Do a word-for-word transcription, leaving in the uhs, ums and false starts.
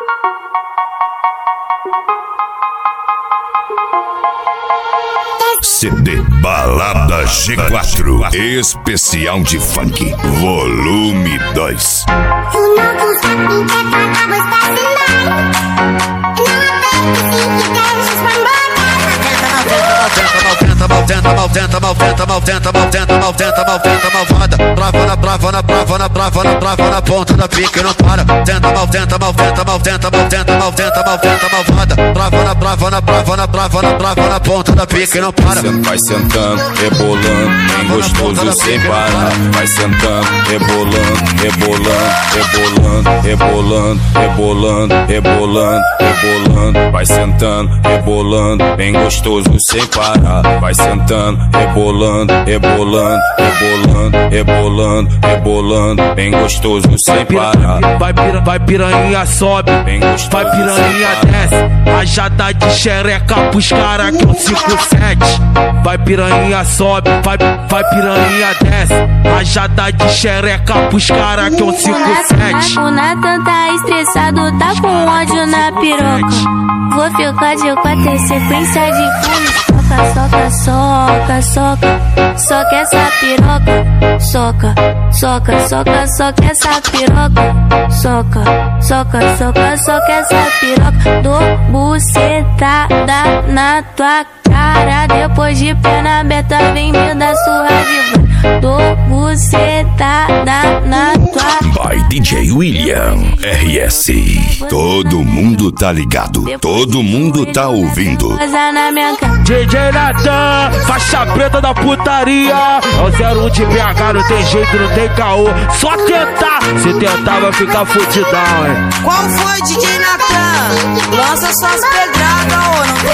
C D Balada G quatro, especial de funk, volume dois. O novo sabe que é pagar, mas vacilar. Malventa, malventa, malventa, malventa, malventa, malventa, malventa, malvada. Trava na, trava na, trava na, trava na, trava na ponta da pica e não para. Tenta, malventa, malventa, malventa, malventa, malventa, malventa, malvada. Trava na, trava na, trava na, trava na, trava na ponta da pica e não para. Vai sentando, rebolando, bem gostoso sem parar. Vai sentando, rebolando, rebolando, rebolando, rebolando, rebolando, rebolando, rebolando. Vai sentando, rebolando, bem gostoso sem parar. Vai sentando, rebolando, rebolando, rebolando, rebolando, rebolando, bem gostoso sem parar. Vai pira, vai piranha sobe, bem gostoso, vai piranha desce, rajada de xereca pros cara que é o cinco sete. Vai piranha sobe, vai, vai piranha desce, rajada de xereca pros cara que é o cinco sete. O Nathan tá estressado, tá com ódio na piroca. Vou ficar de quatro em sequência de fundo. Soca, soca, soca, soca essa piroca. Soca, soca, soca, soca essa piroca. Soca, soca, soca, soca essa piroca. Dou bucetada na tua cara. Depois de perna aberta vem me dar surra de voz. Dou bucetada na tua. By D J William R S. Todo mundo tá ligado, todo mundo tá ouvindo. D J Nathan, faixa preta da putaria. É o zero um de B H, não tem jeito, não tem caô. Só tentar, se tentar vai ficar fudidão, hein? Qual foi, D J Nathan? Lança suas pedradas, ô, não